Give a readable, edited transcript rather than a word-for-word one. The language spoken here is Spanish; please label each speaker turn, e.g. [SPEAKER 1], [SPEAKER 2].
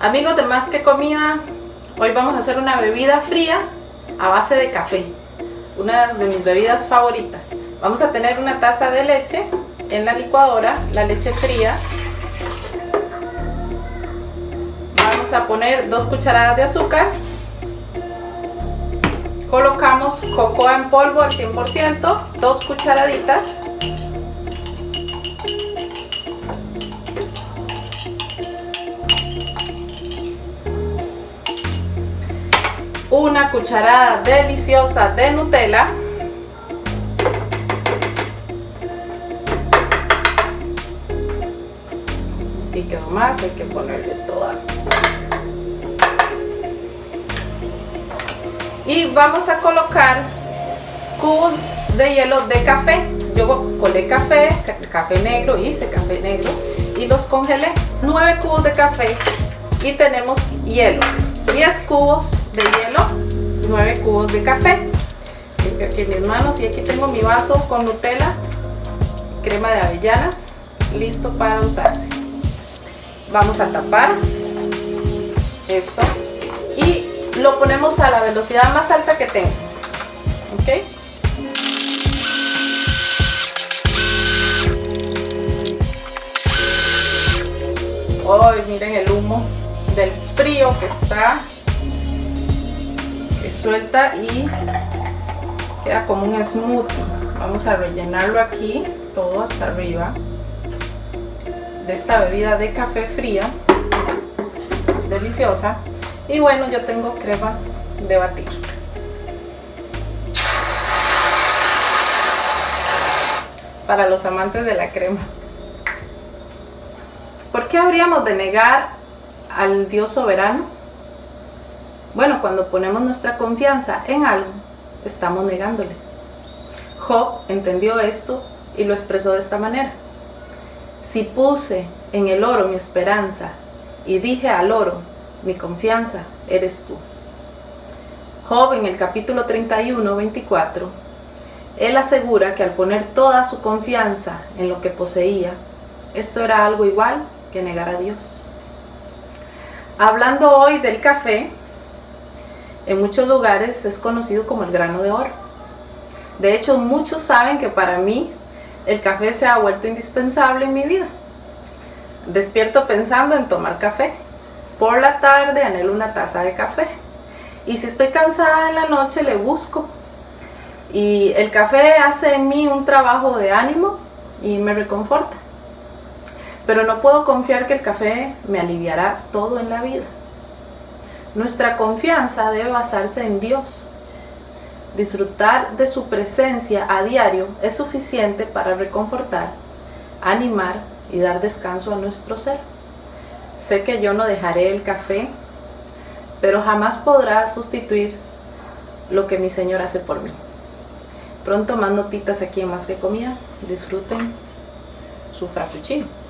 [SPEAKER 1] Amigos de Más que Comida, hoy vamos a hacer una bebida fría a base de café, una de mis bebidas favoritas. Vamos a tener una taza de leche en la licuadora, la leche fría. Vamos a poner 2 cucharadas de azúcar. Colocamos cocoa en polvo al 100%, 2 cucharaditas. Una cucharada deliciosa de Nutella. Y quedó más, hay que ponerle toda. Y vamos a colocar cubos de hielo de café. Yo colé café negro, hice café negro y los congelé. 9 cubos de café y tenemos hielo. 10 cubos de hielo, 9 cubos de café. Limpio aquí mis manos y aquí tengo mi vaso con Nutella, crema de avellanas, listo para usarse. Vamos a tapar esto y lo ponemos a la velocidad más alta que tenga. ¿Ok? Hoy miren el humo del frío que está, que suelta y queda como un smoothie. Vamos a rellenarlo aquí todo hasta arriba de esta bebida de café fría deliciosa. Y bueno, yo tengo crema de batir. Para los amantes de la crema. ¿Por qué habríamos de negar al Dios soberano? Bueno, cuando ponemos nuestra confianza en algo, estamos negándole. Job entendió esto y lo expresó de esta manera: si puse en el oro mi esperanza y dije al oro, mi confianza eres tú. Job en el capítulo 31, 24, él asegura que al poner toda su confianza en lo que poseía, esto era algo igual que negar a Dios. Hablando hoy del café, en muchos lugares es conocido como el grano de oro. De hecho, muchos saben que para mí el café se ha vuelto indispensable en mi vida. Despierto pensando en tomar café. Por la tarde anhelo una taza de café. Y si estoy cansada en la noche le busco. Y el café hace en mí un trabajo de ánimo y me reconforta. Pero no puedo confiar que el café me aliviará todo en la vida. Nuestra confianza debe basarse en Dios. Disfrutar de su presencia a diario es suficiente para reconfortar, animar y dar descanso a nuestro ser. Sé que yo no dejaré el café, pero jamás podrá sustituir lo que mi Señor hace por mí. Pronto más notitas aquí en Más que Comida. Disfruten su frappuccino.